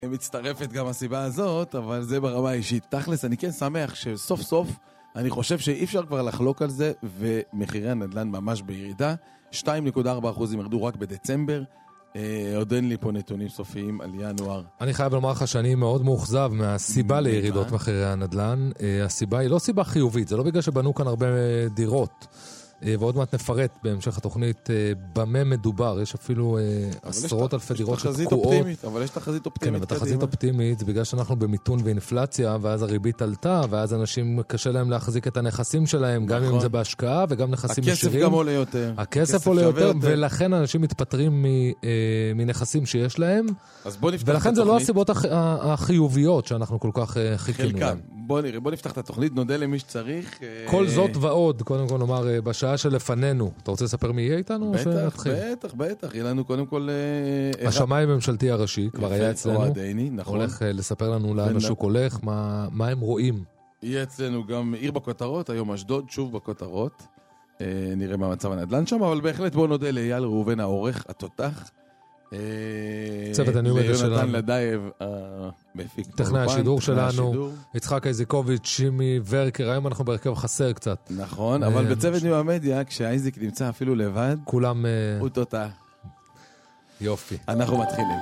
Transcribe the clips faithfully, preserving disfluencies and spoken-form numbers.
מצטרפת גם הסיבה הזאת, אבל זה ברמה האישית. תכלס, אני כן שמח שסוף סוף, אני חושב שאי אפשר כבר לחלוק על זה, ומחירי הנדל"ן ממש בירידה. שתיים נקודה ארבע אחוז ירדו רק בדצמבר. אה, עוד אין לי פה נתונים סופיים על ינואר. אני חייב לומר לך שאני מאוד מאוכזב מהסיבה לירידות מחירי הנדל"ן. אה, הסיבה היא לא סיבה חיובית, זה לא בגלל שבנו כאן הרבה דירות. ועוד מעט נפרט בהמשך התוכנית במה מדובר, יש אפילו עשרות אלפי דירות שתקועות. אבל יש תחזית אופטימית. כן, אבל תחזית אופטימית זה בגלל שאנחנו במיתון ואינפלציה, ואז הריבית עלתה, ואז אנשים קשה להם להחזיק את הנכסים שלהם, גם אם זה בהשקעה וגם נכסים ישירים. הכסף גם עולה יותר. הכסף עולה יותר, ולכן אנשים מתפטרים מנכסים שיש להם, ולכן זה לא הסיבות החיוביות שאנחנו כל כך חיכינו להם. בוא נפתח את התוכנית, נודה למי שצריך. כל זאת ועוד, קודם כל נאמר, בשעה שלפנינו. אתה רוצה לספר מי יהיה איתנו? בטח, בטח, בטח. יהיה לנו קודם כל... השמאי הממשלתי הראשי, כבר היה אצלנו. נכון. הולך לספר לנו לאן השוק הולך, מה הם רואים. יהיה אצלנו גם עיר בכותרות, היום אשדוד, שוב בכותרות. נראה מה מצב הנדל"ן שם, אבל בהחלט בוא נודה לאייל ראובן העורך, התותח. צוות הניומד שלנו. ליונתן לדייב, המפיק. טכנאי השידור שלנו. יצחק איזיקוביץ', שימי ורקר. היום אנחנו בהרכב חסר קצת. נכון, אבל בצוות ניו המדיה, כשאייזיק נמצא אפילו לבד, כולם... הוא תותח. יופי. אנחנו מתחילים.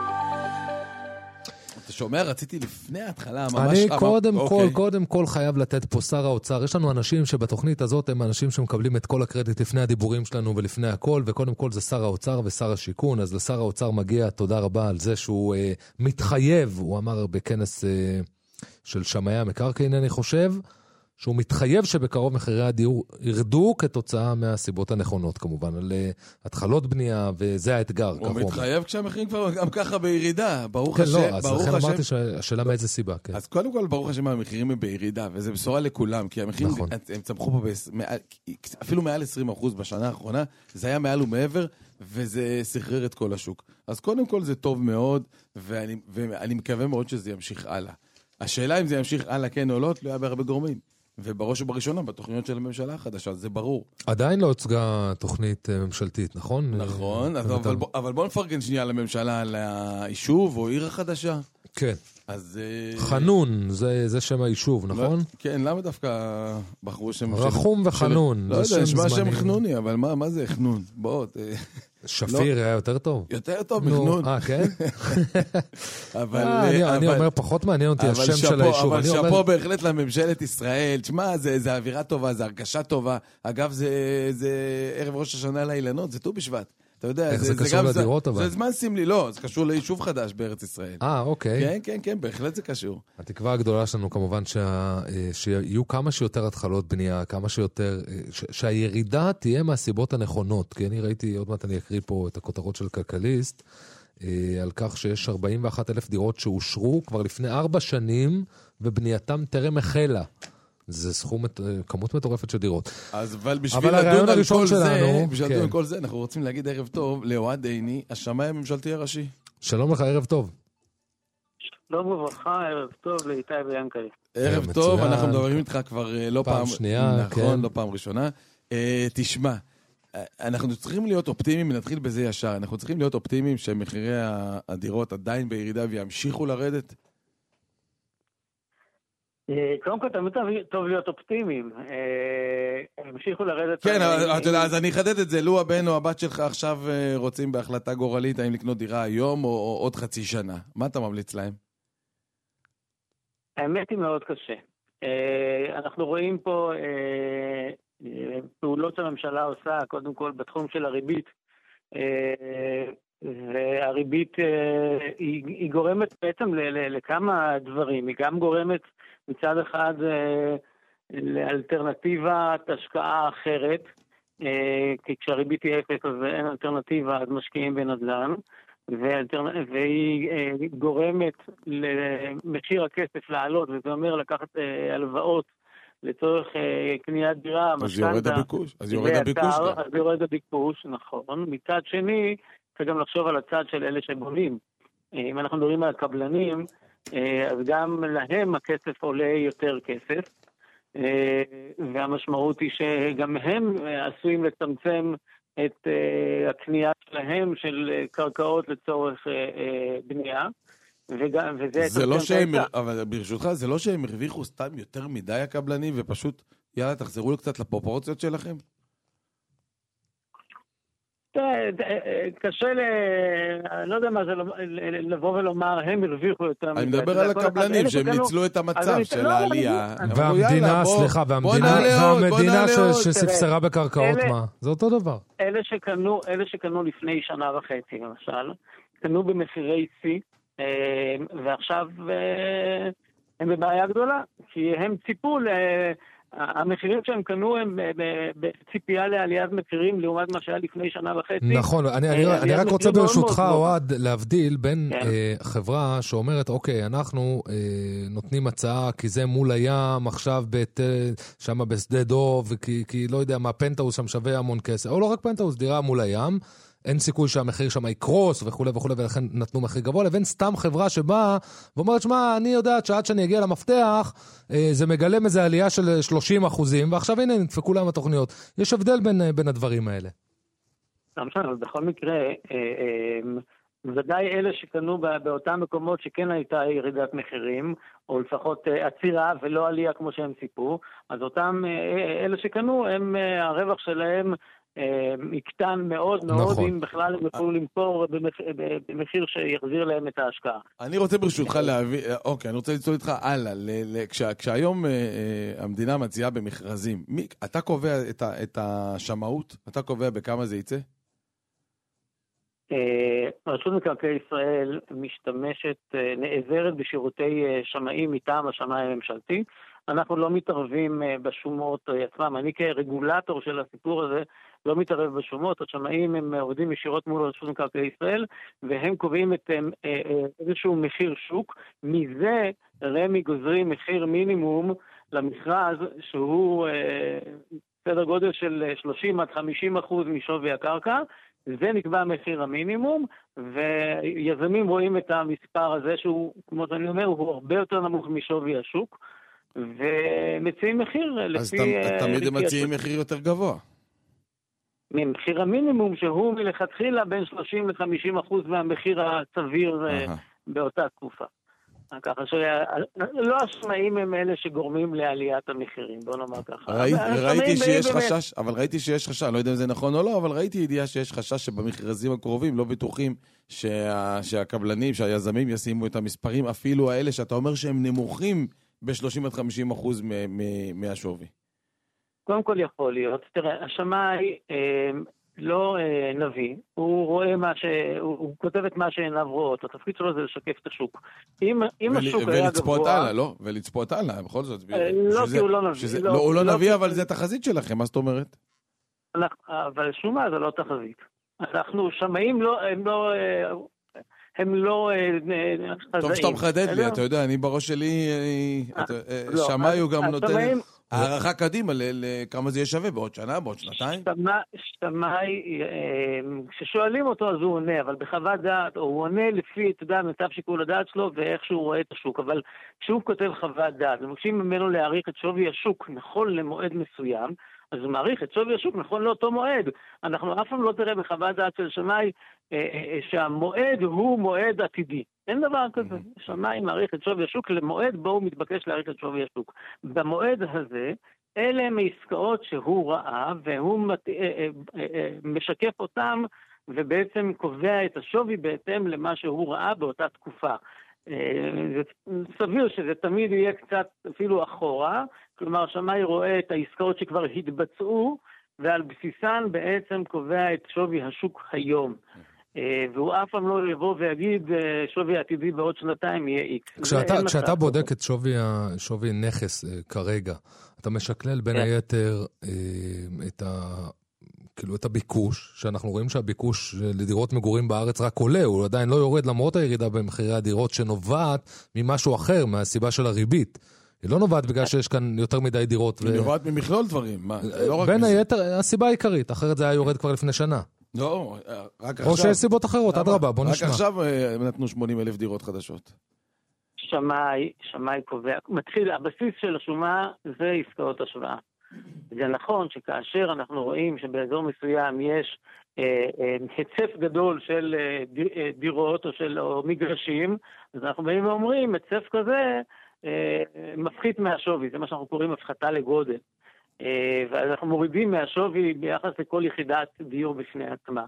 אתה שומע, רציתי לפני ההתחלה ממש... אני קודם כל, קודם כל חייב לתת פה שר האוצר. יש לנו אנשים שבתוכנית הזאת הם אנשים שמקבלים את כל הקרדיט לפני הדיבורים שלנו ולפני הכל, וקודם כל זה שר האוצר ושר השיכון. אז לשר האוצר מגיע תודה רבה על זה שהוא אה, מתחייב, הוא אמר בכנס אה, של שמאי המקרקעין, אני חושב, שהוא מתחייב שבקרוב מחירי הדיור ירדו כתוצאה מהסיבות הנכונות, כמובן, על התחלות בנייה, וזה האתגר. הוא מתחייב כשהמחירים כבר גם ככה בירידה, ברוך כן, השם. לא, אז לכן אמרתי שהשאלה מאיזה סיבה, כן. אז קודם כל, ברוך השם, המחירים הם בירידה, וזה בשורה לכולם, כי המחירים, הם צמחו פה אפילו מעל עשרים אחוז בשנה האחרונה, זה היה מעל ומעבר, וזה סחרר את כל השוק. אז קודם כל זה טוב מאוד, ואני מקווה מאוד שזה ימשיך הלאה. השאלה אם זה ימשיך הלאה כן או לא, תלויה בהרבה גורמים. ובראש ובראשונה, בתוכניות של הממשלה החדשה, זה ברור. עדיין לא הוצגה תוכנית ממשלתית, נכון? נכון, אבל, אבל בוא נפרגן שנייה לממשלה, על היישוב או עיר החדשה. כן. אז... חנון, זה, זה שם היישוב, נכון? לא, כן, למה דווקא בחרו שם... רחום של, וחנון. של, לא יודע, נשמע שם חנוני, אבל מה, מה זה חנון? בוא... שפיר היה יותר טוב. יותר טוב מחנון. אה, כן? אבל... אני אומר, פחות מעניין אותי השם של היישוב. אבל שפה בהחלט לממשלת ישראל, תשמע, זה אווירה טובה, זה הרגשה טובה. אגב, זה ערב ראש השנה לאילנות, זה ט"ו בשבט. אתה יודע, איך זה קשור לדירות אבל? זה זמן סמלי, לא, זה קשור ליישוב חדש בארץ ישראל. אה, אוקיי. כן, כן, כן, בהחלט זה קשור. התקווה הגדולה שלנו כמובן שיהיו כמה שיותר התחלות בנייה, כמה שיותר, שהירידה תהיה מהסיבות הנכונות, כי אני ראיתי, עוד מעט אני אקריא פה את הכותרות של כלכליסט, על כך שיש ארבעים ואחת אלף דירות שאושרו כבר לפני ארבע שנים, ובנייתם טרם החלה. זה סכום, כמות מטורפת של דירות. אז אבל בשביל לדון על כל זה, בשביל לדון על כל זה, אנחנו רוצים להגיד ערב טוב לאוהד דייני, השמאי הממשלתי הראשי. שלום לך, ערב טוב. שלום וברכה, ערב טוב לאיתי ויאנקלי. ערב טוב, אנחנו מדברים איתך כבר לא פעם שנייה, נכון, לא פעם ראשונה. תשמע, אנחנו צריכים להיות אופטימיים, נתחיל בזה ישר, אנחנו צריכים להיות אופטימיים שמחירי הדירות עדיין בירידה וימשיכו לרדת. קודם כל, תמיד טוב להיות אופטימיים. המשיכו לרדת... כן, אז אני אחדד את זה. לו הבן או הבת שלך עכשיו רוצים בהחלטה גורלית, האם לקנות דירה היום או עוד חצי שנה. מה אתה ממליץ להם? האמת היא מאוד קשה. אנחנו רואים פה פעולות שהממשלה עושה, קודם כל בתחום של הריבית. והריבית היא גורמת בעצם לכמה דברים. היא גם גורמת מצד אחד לאלטרנטיבת השקעה אחרת, כי כשהריבית היא אפס אז אין אלטרנטיבה, אז משקיעים בנדל"ן, והיא גורמת למחיר הכסף לעלות, וזה אומר לקחת הלוואות לצורך קניית דירה, אז יורד הביקוש, אז יורד הביקוש גם. אז יורד הביקוש, נכון. מצד שני, צריך גם לחשוב על הצד של אלה שבונים. אם אנחנו מדברים על הקבלנים, אז גם להם הכסף עולה יותר כסף, והמשמעות היא שגם הם עשויים לצמצם את הקנייה שלהם של קרקעות לצורך בנייה, וגם, וזה... זה לא שהם, אבל ברשותך, זה לא שהם הרוויחו סתם יותר מדי הקבלנים, ופשוט, יאללה, תחזרו קצת לפרופורציות שלכם? קשה ל... אני לא יודע מה זה לבוא ולומר, הם הרוויחו יותר מדי. אני מדבר על הקבלנים, שהם ניצלו את המצב של העלייה. והמדינה, סליחה, והמדינה שספסרה בקרקעות, מה? זה אותו דבר. אלה שקנו לפני שנה וחצי, למשל, קנו במחירי C, ועכשיו הם בבעיה גדולה, כי הם ציפו ל... המחירים שהם קנו הם בציפייה לעליית מחירים לעומת מה שהיה לפני שנה וחצי. נכון, אני רק רוצה ברשותך, אוהד, להבדיל בין חברה שאומרת, אוקיי, אנחנו נותנים הצעה, כי זה מול הים, עכשיו שם בשדה דוב, כי לא יודע מה, פנטאוס שם שווה המון כסף, או לא רק פנטאוס, דירה מול הים, אין סיכוי שהמחיר שם יקרוס וכו' וכו', ולכן נתנו מחיר גבוה, לבין סתם חברה שבאה ואומרת, שמה, אני יודעת שעד שאני אגיע למפתח, זה מגלם איזו עלייה של שלושים אחוזים, ועכשיו הנה נדפקו להם התוכניות. יש הבדל בין, בין הדברים האלה. למשל, אבל בכל מקרה, ודאי אלה שקנו באותם מקומות שכן הייתה ירידת מחירים, או לפחות עצירה ולא עלייה כמו שהם סיפו, אז אותם אלה שקנו, הם, הרווח שלהם יקטן מאוד מאוד, נכון. אם בכלל הם יוכלו למכור במחיר שיחזיר להם את ההשקעה. אני רוצה ברשותך להביא, אוקיי, אני רוצה לצול איתך הלאה, כשהיום המדינה מציעה במכרזים, אתה קובע את השמאות? אתה קובע בכמה זה יצא? רשות מקרקעי ישראל משתמשת, נעזרת בשירותי שמאים מטעם השמאי הממשלתי. אנחנו לא מתערבים בשומות עצמם. אני כרגולטור של הסיפור הזה לא מתערב בשומות. השמאים הם עובדים ישירות מול רשות מקרקעי ישראל, והם קובעים את איזשהו מחיר שוק. מזה רמ"י גוזרים מחיר מינימום למכרז, שהוא סדר גודל של שלושים עד חמישים אחוז משווי הקרקע. זה נקבע מחיר המינימום, ויזמים רואים את המספר הזה, שהוא, כמו שאני אומר, הוא הרבה יותר נמוך משווי השוק, ומציעים מחיר לפי... אז תמיד הם מציעים מחיר יותר גבוה. ממחיר המינימום, שהוא מלכתחילה בין שלושים ל-חמישים אחוז מהמחיר הסביר באותה תקופה. ככה שלא השמאים הם אלה שגורמים לעליית המחירים, בוא נאמר ככה. ראיתי שיש חשש, אבל ראיתי שיש חשש, לא יודע אם זה נכון או לא, אבל ראיתי ידיעה שיש חשש שבמכרזים הקרובים לא בטוחים שהקבלנים, שהיזמים ישימו את המספרים, אפילו האלה שאתה אומר שהם נמוכים ב-שלושים עד חמישים אחוז מהשווי. קודם כל יכול להיות. תראה, השמאי לא נביא, הוא רואה מה ש... הוא כותב את מה שעיניו רואות, התפקיד שלו זה לשקף את השוק. אם, אם השוק היה גבוה... ולצפות הלאה, לא? ולצפות הלאה, בכל זאת. לא, כי הוא לא נביא. הוא לא נביא, אבל זה תחזית שלכם, מה זאת אומרת? אבל שום מה, זה לא תחזית. אנחנו שמאים לא... הם לא... הם לא חזאים. טוב שאתה מחדד לי, אתה יודע, אני בראש שלי, שמאי הוא גם נותן הערכה קדימה לכמה זה יהיה שווה, בעוד שנה, בעוד שנתיים. שמאי, כששואלים אותו אז הוא עונה, אבל בחוות דעת, הוא עונה לפי, אתה יודע, מיטב שיקול הדעת שלו ואיך שהוא רואה את השוק, אבל כשהוא כותב חוות דעת, ומבקשים ממנו להעריך את שווי השוק נכון למועד מסוים, אז הוא מעריך את שווי השוק נכון לאותו מועד. אנחנו אף פעם לא תראה בחוות דעת של שמאי שהמועד הוא מועד עתידי. אין דבר כזה. שמאי מעריך את שווי השוק למועד בו הוא מתבקש להעריך את שווי השוק. במועד הזה, אלה הם העסקאות שהוא ראה, והוא משקף אותם, ובעצם קובע את השווי בהתאם למה שהוא ראה באותה תקופה. זה סביר שזה תמיד יהיה קצת אפילו אחורה, כלומר שמאי רואה את העסקאות שכבר התבצעו, ועל בסיסן בעצם קובע את שווי השוק היום. והוא אף פעם לא יבוא ויגיד שווי עתידי בעוד שנתיים יהיה X. כשאתה, כשאתה בודק את שווי, שווי נכס כרגע, אתה משקלל בין היתר את ה... כאילו את הביקוש, שאנחנו רואים שהביקוש לדירות מגורים בארץ רק עולה, הוא עדיין לא יורד למרות הירידה במחירי הדירות שנובעת ממשהו אחר, מהסיבה של הריבית. היא לא נובעת בגלל שיש כאן יותר מדי דירות. היא נובעת ממכלול דברים. בין היתר, הסיבה העיקרית, אחרת זה היה יורד כבר לפני שנה. לא, רק עכשיו. או שיש סיבות אחרות, עד רבה, בוא נשמע. רק עכשיו נתנו שמונים אלף דירות חדשות. שמאי, שמאי קובע, מתחיל, הבסיס של השומה זה עסקאות השוואה. זה נכון שכאשר אנחנו רואים שבאזור מסוים יש הצף גדול של דירות או של או מגרשים, אז אנחנו באים ואומרים, הצף כזה מפחית מהשווי, זה מה שאנחנו קוראים הפחתה לגודל. ואנחנו מורידים מהשווי ביחס לכל יחידת דיור בפני עצמה.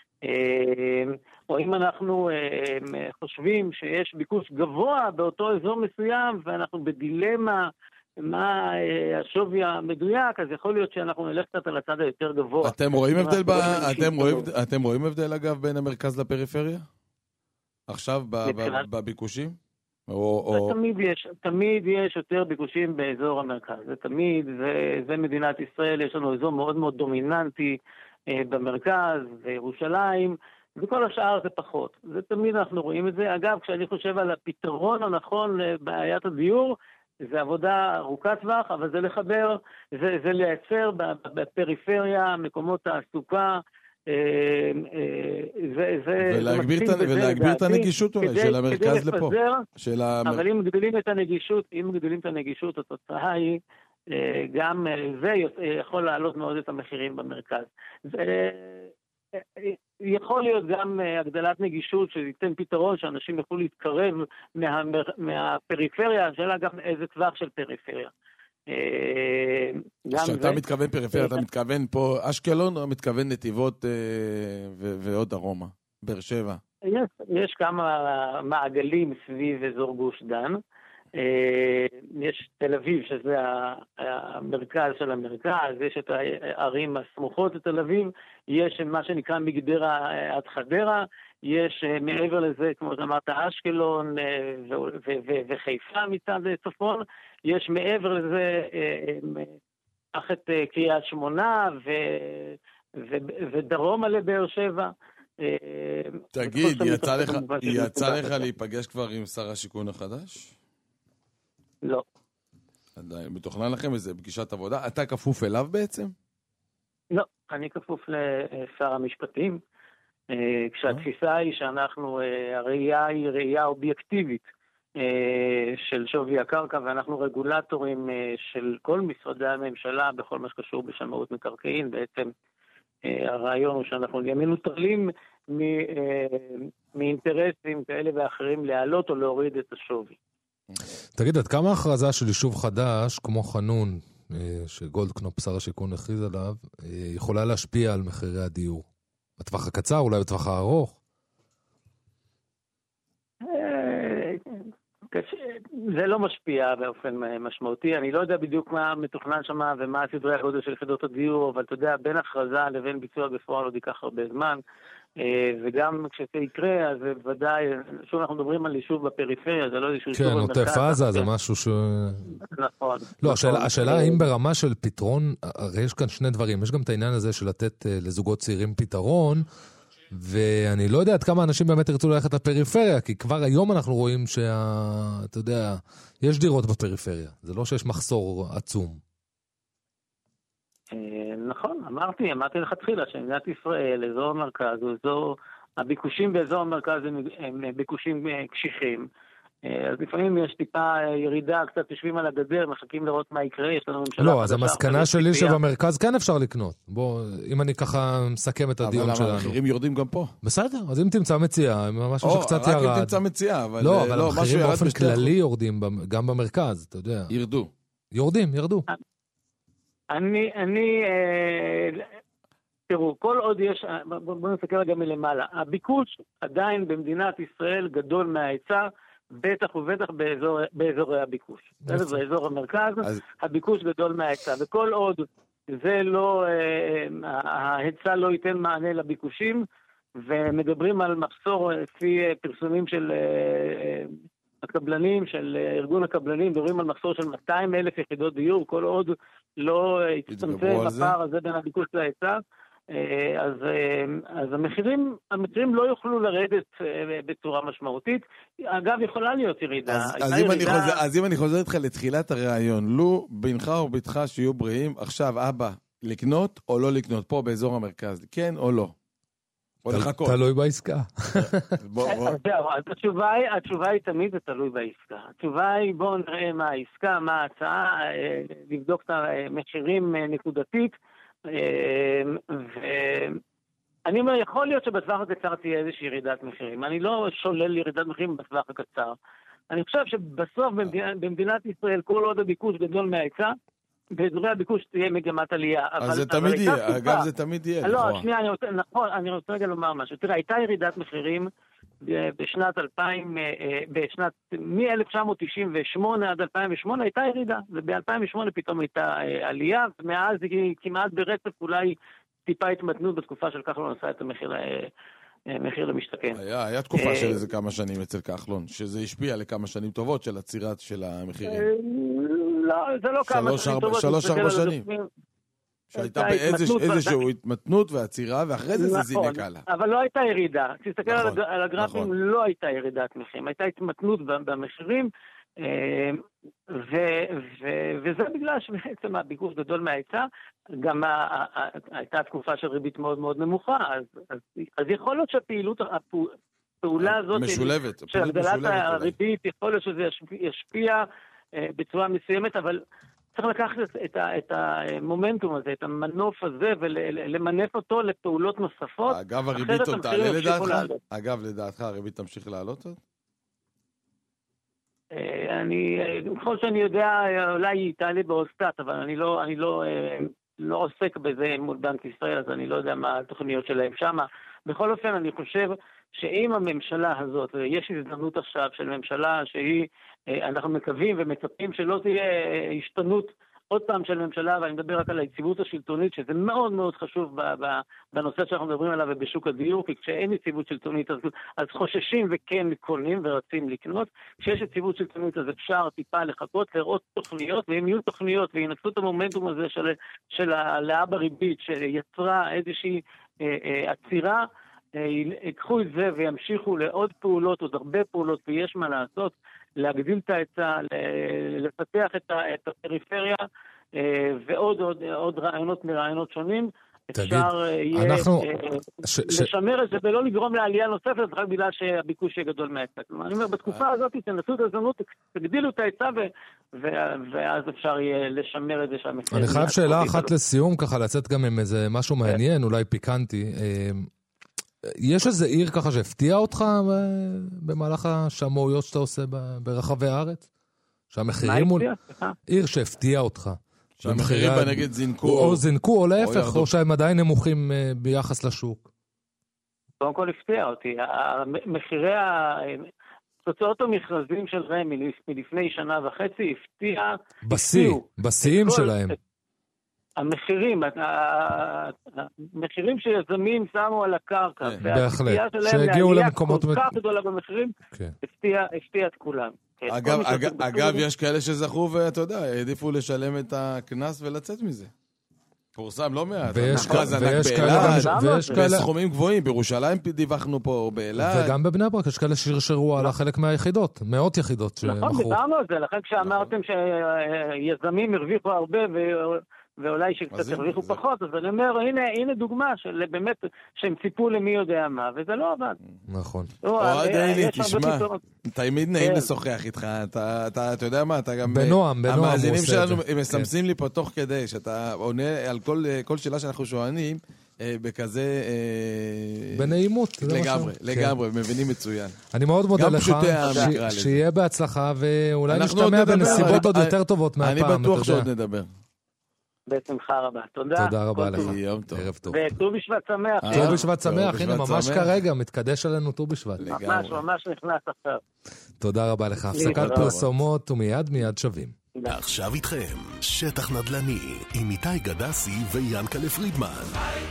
או אם אנחנו חושבים שיש ביקוש גבוה באותו אזור מסוים, ואנחנו בדילמה מה השווי המדויק, אז יכול להיות שאנחנו נלך קצת על הצד היותר גבוה. אתם רואים הבדל ב... אתם רואים, אתם רואים הבדל אגב בין המרכז לפריפריה? עכשיו בביקושים? או... תמיד יש, תמיד יש יותר ביקושים באזור המרכז. זה תמיד, זה, זה מדינת ישראל, יש לנו אזור מאוד מאוד דומיננטי אה, במרכז, וירושלים, וכל השאר זה פחות. זה תמיד אנחנו רואים את זה. אגב, כשאני חושב על הפתרון הנכון לבעיית הדיור, זה עבודה ארוכת טווח, אבל זה לחבר, זה, זה לייצר בפריפריה, מקומות תעסוקה, ולהגביר את הנגישות אולי של המרכז לפה. אבל אם מגדילים את הנגישות, אם מגדילים את הנגישות, התוצאה היא, גם זה יכול לעלות מאוד את המחירים במרכז. יכול להיות גם הגדלת נגישות שייתן פתרון שאנשים יוכלו להתקרב מהפריפריה, שאלה גם איזה טווח של פריפריה. כשאתה מתכוון פריפריה, אתה מתכוון פה אשקלון או מתכוון נתיבות ועוד דרומה, באר שבע? יש כמה מעגלים סביב אזור גוש דן. יש תל אביב שזה המרכז של המרכז, יש את הערים הסמוכות לתל אביב, יש מה שנקרא מגדרה עד חדרה, יש מעבר לזה, כמו שאמרת, אשקלון וחיפה מצד צפון, יש מעבר לזה תחת קריית שמונה ודרומה לבאר שבע. תגיד, יצא לך להיפגש כבר עם שר השיכון החדש? לא. עדיין, מתוכנן לכם איזה פגישת עבודה? אתה כפוף אליו בעצם? לא, אני כפוף לשר המשפטים, כשהתפיסה היא שאנחנו, הראייה היא ראייה אובייקטיבית של שווי הקרקע, ואנחנו רגולטורים של כל משרדי הממשלה בכל מה שקשור בשמאות מקרקעין. בעצם הרעיון הוא שאנחנו נהיה מנוטרלים מאינטרסים כאלה ואחרים להעלות או להוריד את השווי. תגיד, עד כמה ההכרזה של יישוב חדש, כמו חנון, שגולדקנופ שר השיכון הכריז עליו, יכולה להשפיע על מחירי הדיור? בטווח הקצר, אולי בטווח הארוך? זה לא משפיע באופן משמעותי. אני לא יודע בדיוק מה מתוכנן שם ומה סדרי הגודל של יחידות הדיור, אבל אתה יודע, בין הכרזה לבין ביצוע בפועל עוד ייקח הרבה זמן. וגם כשזה יקרה, אז ודאי, שוב אנחנו מדברים על יישוב בפריפריה, זה לא יישוב כן, עוטף עזה, זה משהו ש... נכון. לא, השאלה האם ברמה של פתרון, הרי יש כאן שני דברים, יש גם את העניין הזה של לתת לזוגות צעירים פתרון, ואני לא יודע עד כמה אנשים באמת ירצו ללכת לפריפריה, כי כבר היום אנחנו רואים שה... אתה יודע, יש דירות בפריפריה, זה לא שיש מחסור עצום. נכון, אמרתי, אמרתי לך תחילה, שמדינת ישראל, אזור המרכז, אזור, הביקושים באזור המרכז הם ביקושים קשיחים, אז לפעמים יש טיפה ירידה, קצת יושבים על הגדר, מחכים לראות מה יקרה, יש לנו ממשלה... לא, אז המסקנה שלי שבמרכז כן אפשר לקנות. בוא, אם אני ככה מסכם את הדיון שלנו. אבל המחירים יורדים גם פה. בסדר, אז אם תמצא מציאה, משהו שקצת ירד... רק אם תמצא מציאה, אבל... לא, אבל המחירים באופן כללי יורדים, גם במרכז, אתה יודע. ירדו. יורדים, ירדו. אני, אני, תראו, כל עוד יש, בואו נסתכל רגע מלמעלה, הביקוש עדיין במדינת ישראל גדול מההיצע, בטח ובטח באזור, באזורי הביקוש. באזור המרכז, הביקוש גדול מההיצע, וכל עוד זה לא, ההיצע לא ייתן מענה לביקושים, ומדברים על מחסור לפי פרסומים של הקבלנים, של ארגון הקבלנים, מדברים על מחסור של מאתיים אלף יחידות דיור, כל עוד לא יצטמצם הפער הזה בין הביקוש להיצע, אז, אז המחירים, המחירים לא יוכלו לרדת בצורה משמעותית. אגב, יכולה להיות ירידה. אז, אז, אם, ירידה... אני חוזר, אז אם אני חוזר איתך לתחילת הרעיון, לו בינך וביתך שיהיו בריאים, עכשיו אבא, לקנות או לא לקנות פה באזור המרכז, כן או לא? או לחכות. תלוי בעסקה. התשובה היא תמיד זה תלוי בעסקה. התשובה היא בואו נראה מה העסקה, מה ההצעה, לבדוק את המחירים נקודתית, ואני אומר, יכול להיות שבטווח הקצר תהיה איזושהי ירידת מחירים. אני לא שולל ירידת מחירים בטווח הקצר. אני חושב שבסוף במדינת ישראל כל עוד הביקוש גדול מההיצע, באזורי הביקוש תהיה מגמת עלייה. אז זה תמיד יהיה, אגב זה תמיד יהיה. לא, שנייה, נכון, אני רוצה רגע לומר משהו. תראה, הייתה ירידת מחירים בשנת אלפיים, בשנת, מ-אלף תשע מאות תשעים ושמונה עד אלפיים ושמונה הייתה ירידה, וב-אלפיים ושמונה פתאום הייתה עלייה, ומאז היא כמעט ברצף אולי טיפה התמתנות בתקופה של כחלון עשה את המחיר מחיר למשתכן. היה, היה תקופה של איזה כמה שנים אצל כחלון, שזה השפיע לכמה שנים טובות של עצירת של המחירים. לא, זה לא כמה שנים טובות. שלוש ארבע שנים. שהייתה באיזשהו התמתנות ועצירה, ואחרי זה זה זינק הלאה. אבל לא הייתה ירידה. תסתכל על הגרפים, לא הייתה ירידת מחירים. הייתה התמתנות במחירים, וזה בגלל שבעצם הביקוש גדול מההיצע, גם הייתה תקופה של ריבית מאוד מאוד נמוכה, אז יכול להיות שהפעילות, הפעולה הזאת של הגדלת הריבית, יכול להיות שזה ישפיע בצורה מסוימת, אבל צריך לקחת את, ה, את המומנטום הזה, את המנוף הזה, ולמנף אותו לפעולות נוספות. אגב, הריבית עוד תעלה לדעתך? אגב, לדעתך, הריבית תמשיך לעלות עוד? אני, בכל שאני יודע, אולי היא תעלה באוסטט, אבל אני לא, אני לא, לא עוסק בזה מול בנק ישראל, אז אני לא יודע מה התוכניות שלהם שם. בכל אופן, אני חושב שאם הממשלה הזאת, יש הזדמנות עכשיו של ממשלה שהיא, אנחנו מקווים ומצפים שלא תהיה השתנות עוד פעם של ממשלה, ואני מדבר רק על היציבות השלטונית, שזה מאוד מאוד חשוב בנושא שאנחנו מדברים עליו ובשוק הדיור, כי כשאין יציבות שלטונית אז, אז חוששים וכן קונים ורצים לקנות. כשיש יציבות שלטונית אז אפשר טיפה לחכות, לראות תוכניות, ואם יהיו תוכניות וינצלו את המומנטום הזה של, של העלייה בריבית, שיצרה איזושהי אה, אה, עצירה, ייקחו את זה וימשיכו לעוד פעולות, עוד הרבה פעולות, ויש מה לעשות, להגדיל את ההיצע, לפתח את הפריפריה, ועוד עוד, עוד רעיונות מרעיונות שונים. אפשר יהיה לשמר את זה ולא לגרום לעלייה נוספת, רק בגלל שהביקוש יהיה גדול מההיצע. אני אומר, בתקופה הזאת תנסו את הזדמנות, תגדילו את ההיצע, ואז אפשר יהיה לשמר את זה שהמחיר. אני חייב שאלה אחת לסיום, ככה לצאת גם עם איזה משהו מעניין, אולי פיקנטי. יש איזה עיר ככה שהפתיע אותך במהלך השמעויות שאתה עושה ברחבי הארץ? שהמחירים... מה הפתיע? עיר שהפתיע אותה. שהמחירים בנגד זינקו. או זינקו, או להפך, או שהם עדיין נמוכים ביחס לשוק. קודם כל הפתיע אותי. מחירי תוצאות המכרזים של רמ"י מלפני שנה וחצי הפתיע... בשיא, בשיאים שלהם. המחירים, המחירים שיזמים שמו על הקרקע, בהחלט, שהגיעו למקומות... כל כך גדולה במחירים, הפתיע את כולם. אגב, יש כאלה שזכו ואתה יודע, העדיפו לשלם את הכנס ולצאת מזה. פורסם לא מעט. ויש כאלה... בסכומים גבוהים, בירושלים דיווחנו פה, באלעד. וגם בבני ברק, יש כאלה שרשרו על חלק מהיחידות, מאות יחידות שמכרו. נכון, דיברנו על זה, לכן כשאמרתם שיזמים הרוויחו הרבה ואולי שקצת הרוויחו פחות, אז אני אומר, הנה דוגמה של באמת שהם ציפו למי יודע מה, וזה לא עבד. נכון. אוהד אלי, תשמע, תמיד נעים לשוחח איתך, אתה יודע מה, אתה גם... בנועם, בנועם. המאזינים שלנו מסמסים לי פה תוך כדי, שאתה עונה על כל שאלה שאנחנו שואלים, בכזה... בנעימות. לגמרי, לגמרי, מבינים מצוין. אני מאוד מודה לך, שיהיה בהצלחה, ואולי נשתמע בנסיבות עוד יותר טובות מהפעם. אני בטוח שעוד נדבר. בשמחה רבה. תודה. תודה רבה לך. יום טוב. ערב טוב. וט"ו בשבט שמח. ט"ו בשבט שמח, הנה ממש כרגע, מתקדש עלינו ט"ו בשבט. ממש, ממש נכנס עכשיו. תודה רבה לך. הפסקת פרסומות ומיד מיד שווים. עכשיו איתכם, שטח נדל"ני, עם איתי גדסי ויענקל'ה פרידמן.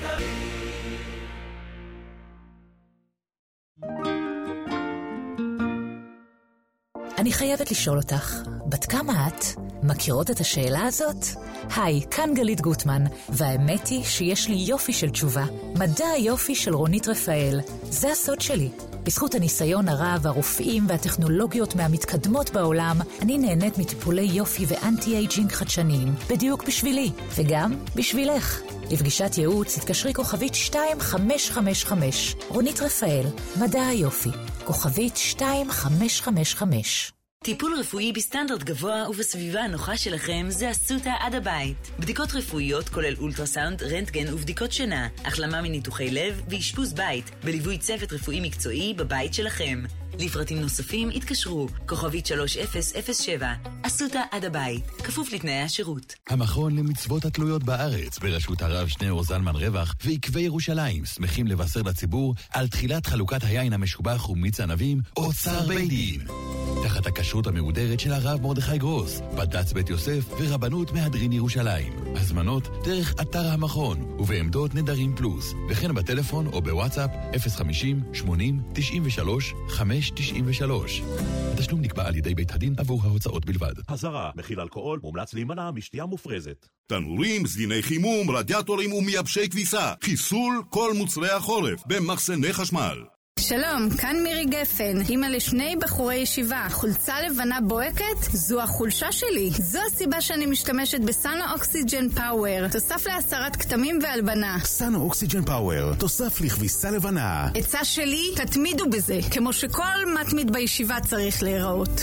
אני חייבת לשאול אותך, בת כמה את? מכירות את השאלה הזאת? היי, כאן גלית גוטמן, והאמת היא שיש לי יופי של תשובה. מדע היופי של רונית רפאל. זה הסוד שלי. בזכות הניסיון הרב, הרופאים והטכנולוגיות מהמתקדמות בעולם, אני נהנית מטיפולי יופי ואנטי-אייג'ינג חדשניים, בדיוק בשבילי, וגם בשבילך. לפגישת ייעוץ התקשרי כוכבית שתיים חמש חמש חמש. רונית רפאל, מדע היופי, כוכבית שתיים חמש חמש חמש. טיפול רפואי בסטנדרט גבוה ובסביבה הנוחה שלכם זה אסותא עד הבית. בדיקות רפואיות כולל אולטרסאונד, רנטגן ובדיקות שינה, החלמה מניתוחי לב ואשפוז בית, בליווי צוות רפואי מקצועי בבית שלכם. לפרטים נוספים התקשרו, כוכבית שלוש אפס אפס שבע. אסותא עד הבית, כפוף לתנאי השירות. המכון למצוות התלויות בארץ, בראשות הרב שניאור זלמן רווח ועקבי ירושלים, שמחים לבשר לציבור על תחילת חלוקת היין המשובח ומיץ ענבים אוצר בית דין. תחת הכשרות המהודרת של הרב מרדכי גרוס, בד"ץ בית יוסף ורבנות מהדרין ירושלים. הזמנות דרך אתר המכון ובעמדות נדרים פלוס, וכן בטלפון או בוואטסאפ אפס חמישים שמונים תשעים ושלוש חמש תשעים ושלוש. התשלום נקבע על ידי בית הדין עבור ההוצאות בלבד. הזרה, מכיל אלכוהול, מומלץ להימנע משתייה מופרזת. תנורים, סדיני חימום, רדיאטורים ומייבשי כביסה. חיסול כל מוצרי החורף במחסני חשמל. שלום, כאן מירי גפן, אמא לשני בחורי ישיבה. חולצה לבנה בוהקת? זו החולשה שלי. זו הסיבה שאני משתמשת בסאנו אוקסיג'ן פאוור, תוסף להסרת כתמים והלבנה. סאנו אוקסיג'ן פאוור, תוסף לכביסה לבנה. עצה שלי, תתמידו בזה, כמו שכל מתמיד בישיבה צריך להיראות.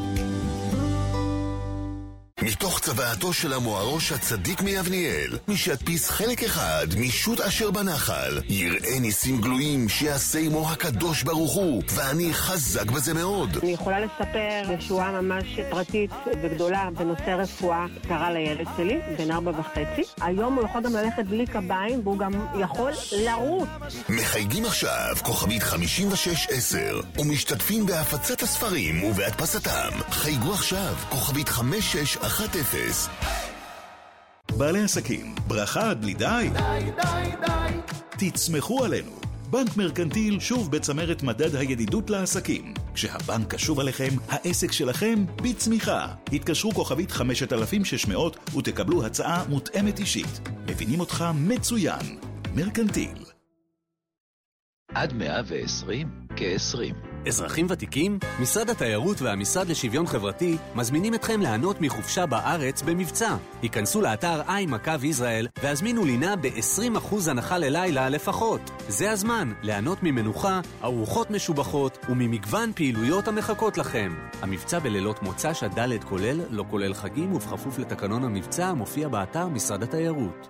מתוך צוואתו של המוארוש הצדיק מיבניאל, מי שידפיס חלק אחד משוט אשר בנחל, יראה ניסים גלויים שיעשה עמו הקדוש ברוך הוא, ואני חזק בזה מאוד. אני יכולה לספר ישועה ממש פרטית וגדולה בנושא רפואה קרה לילד שלי, בן ארבע וחצי. היום הוא יכול גם ללכת בלי קביים, והוא גם יכול לרוץ. מחייגים עכשיו כוכבית חמישים ושש עשר, ומשתתפים בהפצת הספרים ובהדפסתם. חייגו עכשיו כוכבית חמש שש אחת אפס. בעלי עסקים, ברכה עד בלי די? די, די, די. תצמחו עלינו. בנק מרקנטיל שוב בצמרת מדד הידידות לעסקים. כשהבנק קשוב עליכם, העסק שלכם בצמיחה. התקשרו כוכבית חמשת אלפים ושש מאות ותקבלו הצעה מותאמת אישית. מבינים אותך מצוין. מרקנטיל. עד מאה ועשרים כ-עשרים. אזרחים ותיקים, משרד התיירות והמשרד לשוויון חברתי מזמינים אתכם ליהנות מחופשה בארץ במבצע. היכנסו לאתר איי מקו ישראל והזמינו לינה ב-עשרים אחוז הנחה ללילה לפחות. זה הזמן ליהנות ממנוחה, ארוחות משובחות וממגוון פעילויות המחכות לכם. המבצע בלילות מוצ"ש עד ד' כולל, לא כולל חגים ובכפוף לתקנון המבצע המופיע באתר משרד התיירות.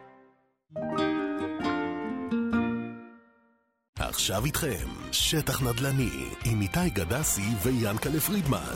עכשיו איתכם, שטח נדל"ני, עם איתי גדסי ויאנקלה פרידמן.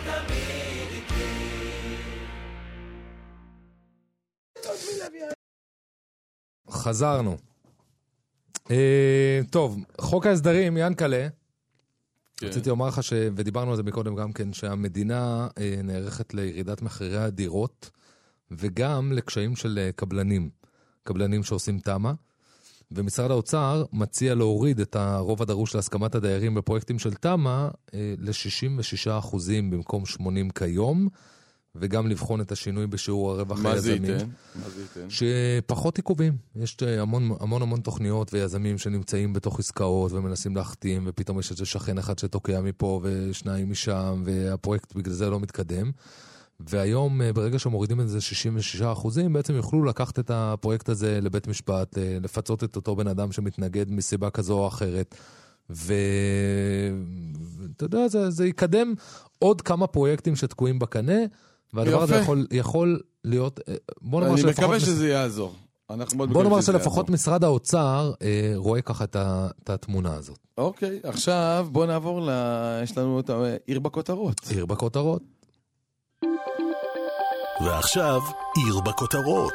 חזרנו. אה, טוב, חוק ההסדרים, יאנקלה, כן. רציתי לומר לך, ש... ודיברנו על זה מקודם גם כן, שהמדינה אה, נערכת לירידת מחירי הדירות, וגם לקשיים של קבלנים, קבלנים שעושים תמה, ומשרד האוצר מציע להוריד את הרוב הדרוש להסכמת הדיירים בפרויקטים של תמה ל-שישים ושישה אחוזים במקום שמונים כיום, וגם לבחון את השינוי בשיעור הרווח היזמים. מה זה ייתן? שפחות עיכובים. יש המון המון המון תוכניות ויזמים שנמצאים בתוך עסקאות ומנסים להחתים, ופתאום יש איזה שכן אחד שתוקע מפה ושניים משם, והפרויקט בגלל זה לא מתקדם. והיום, ברגע שמורידים את זה שישים ושישה אחוזים, בעצם יוכלו לקחת את הפרויקט הזה לבית משפט, לפצות את אותו בן אדם שמתנגד מסיבה כזו או אחרת, ואתה יודע, זה, זה יקדם עוד כמה פרויקטים שתקועים בקנה, והדבר הזה יכול, יכול להיות, בוא נאמר אני שלפחות... מקווה שזה יעזור. בוא נאמר שלפחות משרד האוצר אה, רואה ככה את, ה, את התמונה הזאת. אוקיי, עכשיו בוא נעבור ל... יש לנו את העיר בכותרות. עיר בכותרות. ועכשיו, עיר בכותרות.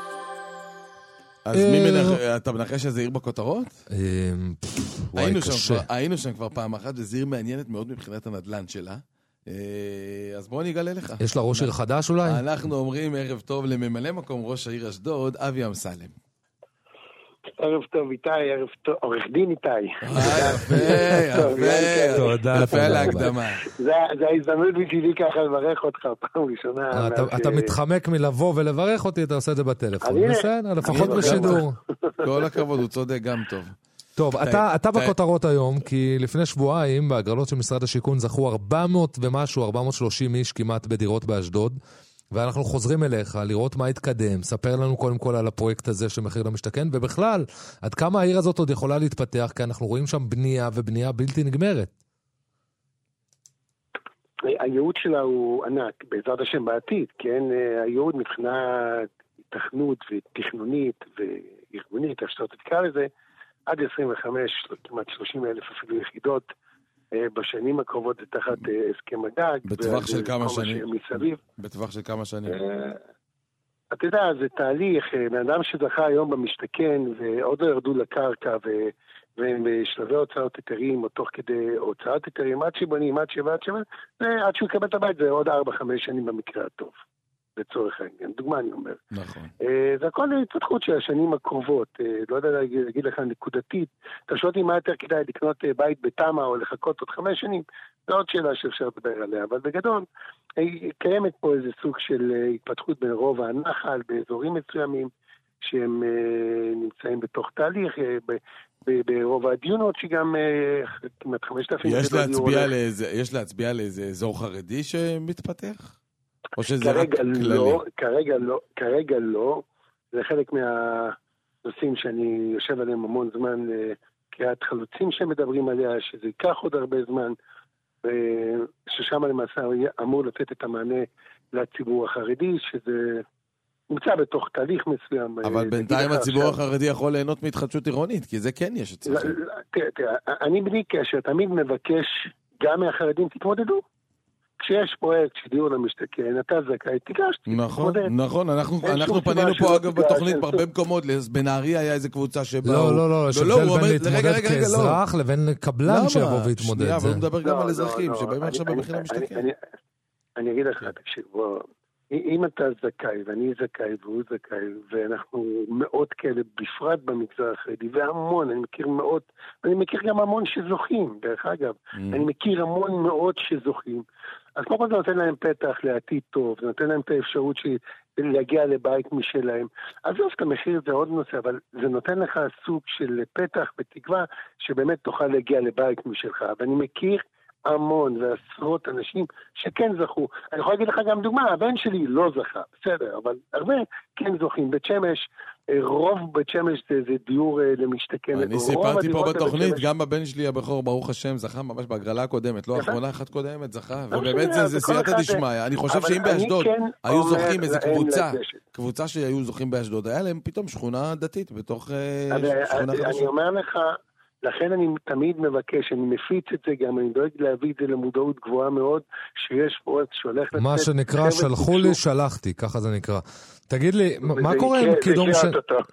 אז מי מנח... אתה מנחש שזה עיר בכותרות? היינו שם, כבר, היינו שם כבר פעם אחת, וזו עיר מעניינת מאוד מבחינת הנדל"ן שלה. אז בואו נגלה לך. יש לה ראש עיר חדש אולי? אנחנו אומרים ערב טוב לממלא מקום ראש העיר אשדוד, אבי אמסלם. ערב טוב איתי, ערב טוב, עורך דין איתי. יפה, יפה. תודה. יפה על ההקדמה. זה ההזדמנות בשבילי ככה לברך אותך פעם ראשונה. אתה מתחמק מלבוא ולברך אותי, אתה עושה את זה בטלפון. בסדר, לפחות בשידור. כל הכבוד, הוא צודק גם טוב. טוב, אתה בכותרות היום, כי לפני שבועיים, בהגרלות של משרד השיכון, זכו ארבע מאות ומשהו, ארבע מאות ושלושים איש כמעט בדירות באשדוד, ואנחנו חוזרים אליך, לראות מה התקדם, ספר לנו קודם כל על הפרויקט הזה של מחיר למשתכן, ובכלל, עד כמה העיר הזאת עוד יכולה להתפתח, כי אנחנו רואים שם בנייה ובנייה בלתי נגמרת. הייעוד שלה הוא ענק, בעזרת השם בעתיד, כן? הייעוד מבחינה תכנות ותכנונית וארגונית, איך שאתה תקרא לזה, עד עשרים וחמש, כמעט שלושים אלף אפילו יחידות, בשנים הקרובות זה תחת הסכם הגג. בטווח של כמה שנים? בטווח של כמה שנים? אתה יודע, זה תהליך, מאדם שזכה היום במשתכן, ועוד לא ירדו לקרקע, ובשלבי הוצאות היתרים, או תוך כדי הוצאות היתרים, עד שבונים, עד שבע, עד שבע, ועד שהוא יקבל את הבית, זה עוד ארבע, חמש שנים במקרה הטוב. לצורך העניין, דוגמה אני אומר. נכון. זה הכל התפתחות של השנים הקרובות, לא יודע להגיד לך נקודתית, אתה שואל אותי מה יותר כדאי לקנות בית בתמה או לחכות עוד חמש שנים, זו עוד שאלה שאפשר לדבר עליה, אבל בגדול, קיימת פה איזה סוג של התפתחות בין רוב הנחל, באזורים מסוימים, שהם נמצאים בתוך תהליך, ברוב הדיונות שגם כמעט חמשת אלפים... יש להצביע לאיזה אזור חרדי שמתפתח? כרגע לא, כרגע לא, כרגע לא, זה חלק מהנושאים שאני יושב עליהם המון זמן, קריאת חלוצים שמדברים עליה, שזה ייקח עוד הרבה זמן, ששם למעשה אמור לתת את המענה לציבור החרדי, שזה נמצא בתוך תהליך מסוים. אבל בינתיים הציבור החרדי יכול ליהנות מהתחדשות עירונית, כי זה כן יש אצלכם. אני בלי קשר, תמיד מבקש גם מהחרדים תתמודדו. כשיש פרויקט שדיור למשתכן, אתה זכאי, תיגש, נכון, נכון, אנחנו פנינו פה אגב בתוכנית בהרבה מקומות, בנהריה היה איזה קבוצה שבאו... לא, לא, לא, יש הבדל בין להתמודד כאזרח לבין קבלן שיבוא ויתמודד. שנייה, אבל הוא מדבר גם על אזרחים, שבאים עכשיו במחיר למשתכן. אני אגיד לך, תקשיב, אם אתה זכאי ואני זכאי והוא זכאי, ואנחנו מאות כאלה בפרט במגזר החרדי, והמון, אני מכיר מאות, אני מכיר גם המון שזוכים, דרך אגב, אני מכיר המון מאות שזוכים, אז קודם כל זה נותן להם פתח לעתיד טוב, זה נותן להם את האפשרות להגיע לבית משלהם. אז לא את המחיר זה עוד נושא, אבל זה נותן לך סוג של פתח בתקווה שבאמת תוכל להגיע לבית משלך. ואני מכיר המון ועשרות אנשים שכן זכו. אני יכול להגיד לך גם דוגמה, הבן שלי לא זכה, בסדר, אבל הרבה כן זוכים. בית שמש, רוב בית שמש זה, זה דיור למשתכן. אני סיפרתי פה בתוכנית, גם הבן שלי הבכור, ברוך השם, זכה ממש בהגרלה הקודמת, לא האחרונה אחת קודמת זכה, ובאמת זה סייעתא דשמיא. אני חושב שאם באשדוד היו זוכים איזה קבוצה, קבוצה שהיו זוכים באשדוד, היה להם פתאום שכונה דתית בתוך שכונה חדשה. אני אומר לך, לכן אני תמיד מבקש, אני מפיץ את זה גם, אני דואג להביא את זה למודעות גבוהה מאוד, שיש פרויקט שהולך לצאת... מה שנקרא, שלחו לי, שלחתי, ככה זה נקרא. תגיד לי, מה קורה עם קידום של...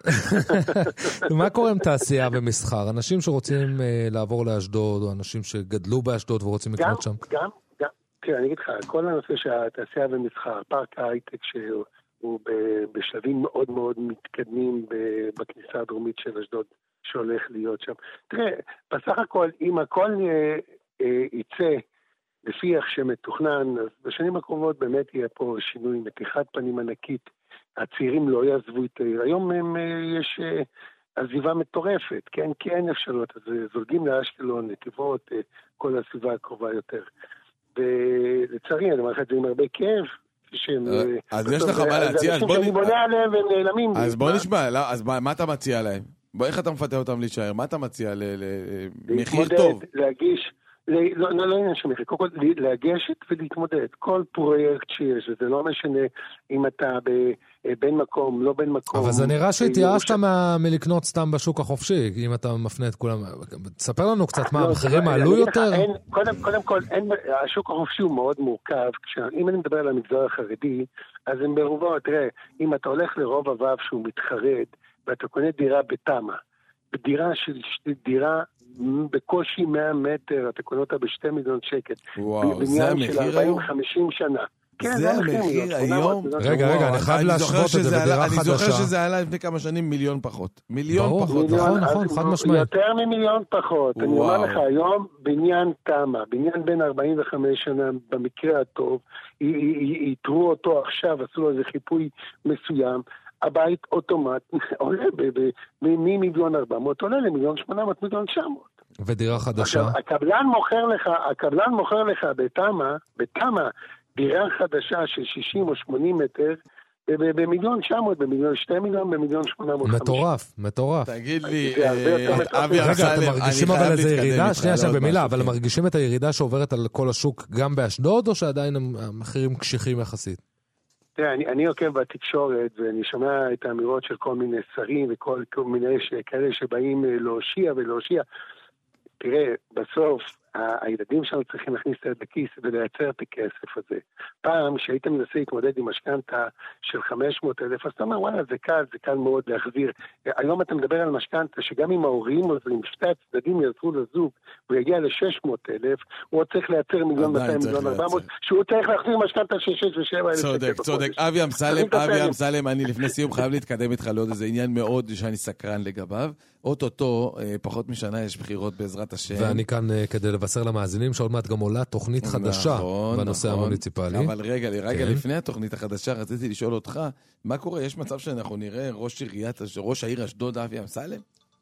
מה קורה עם תעשייה ומסחר? אנשים שרוצים לעבור לאשדוד, או אנשים שגדלו באשדוד ורוצים לקנות שם? גם, גם, תראה, אני אגיד לך, כל הנושא שהתעשייה ומסחר, פארק ההייטק שהוא בשלבים מאוד מאוד מתקדמים בכניסה הדרומית של אשדוד, שהולך להיות שם. תראה, בסך הכל, אם הכל אה, אה, יצא לפי איך שמתוכנן, אז בשנים הקרובות באמת יהיה פה שינוי, מתיחת פנים ענקית. הצעירים לא יעזבו את העיר. היום הם, אה, יש אה, עזיבה מטורפת, כן? כי אין אפשרות. אז זולגים לאשקלון, נתיבות, אה, כל הסביבה הקרובה יותר. ולצערי, אני אומר לך את זה עם הרבה כאב, שהם... אז יש לך מה להציע, אז בוא נשמע, אז מה אתה מציע להם? איך אתה מפתה אותם להישאר? מה אתה מציע? למחיר טוב? להגיש, לא עניין של מחיר, קודם כל להגשת ולהתמודד. כל פרויקט שיש, וזה לא משנה אם אתה בין מקום, לא בין מקום. אבל זה נראה שהתייאשת מלקנות סתם בשוק החופשי, אם אתה מפנה את כולם. תספר לנו קצת מה, המחירים עלו יותר? קודם כל, השוק החופשי הוא מאוד מורכב. אם אני מדבר על המגזר החרדי, אז הם ברובו, תראה, אם אתה הולך לרוב הוו שהוא מתחרד, ואתה קונה דירה בתמה, בדירה של דירה בקושי מאה מטר, אתה קונה אותה בשתי מיליון שקל. וואו, זה המחיר היום? ארבעים חמישים שנה. זה המחיר היום? רגע, רגע, אני חייב להשוות את זה בדירה חדשה. אני זוכר שזה עלה לפני כמה שנים מיליון פחות. מיליון פחות. נכון, נכון, חד משמעית. יותר ממיליון פחות. אני אומר לך, היום בניין תמה, בניין בין ארבעים וחמש שנה, במקרה הטוב, יתרו אותו עכשיו, עשו לו איזה חיפוי מסוים, הבית אוטומט עולה ממיליון ארבע מאות, עולה למיליון שמונה מאות, מיליון תשע מאות. ודירה חדשה? הקבלן מוכר לך, הקבלן מוכר לך בתמה, בתמה, דירה חדשה של שישים או שמונים מטר, במיליון תשע מאות, במיליון שתי מיליון, במיליון שמונה מאות. מטורף, מטורף. תגיד לי, אבי אמסלם, רגע, אתם מרגישים אבל איזה ירידה? שנייה שם במילה, אבל מרגישים את הירידה שעוברת על כל השוק גם באשדוד, או שעדיין המחירים קשיחים יחסית? תראה, אני, אני עוקב בתקשורת, ואני שומע את האמירות של כל מיני שרים, וכל כל מיני כאלה שבאים להושיע ולהושיע. תראה, בסוף, הילדים שלנו צריכים להכניס את הכיס ולייצר את הכסף הזה. פעם שהיית מנסה להתמודד עם משכנתה של חמש מאות אלף, אז אתה אומר, וואלה, זה קל, זה קל מאוד להחזיר. היום אתה מדבר על משכנתה שגם אם ההורים עוזרים, שתי הצדדים יעזרו לזוג, הוא יגיע ל-שש מאות אלף, הוא צריך לייצר מיליון מאתיים, מיליון ארבע מאות, שהוא צריך להחזיר משכנתה של שש ושבע אלף. צודק, צודק. אבי אמסלם, אבי אמסלם, אני לפני סיום חייב להתקדם איתך לעוד איזה עניין מאוד שאני סקרן לגביו. אוטוטו, פחות משנה יש בחירות בעזרת השם. ואני כאן כדי לבשר למאזינים שעוד מעט גם עולה תוכנית חדשה בנושא המוניציפלי. אבל רגע, רגע לפני התוכנית החדשה רציתי לשאול אותך, מה קורה? יש מצב שאנחנו נראה ראש עיריית, ראש העיר אשדוד אבי אמסלם?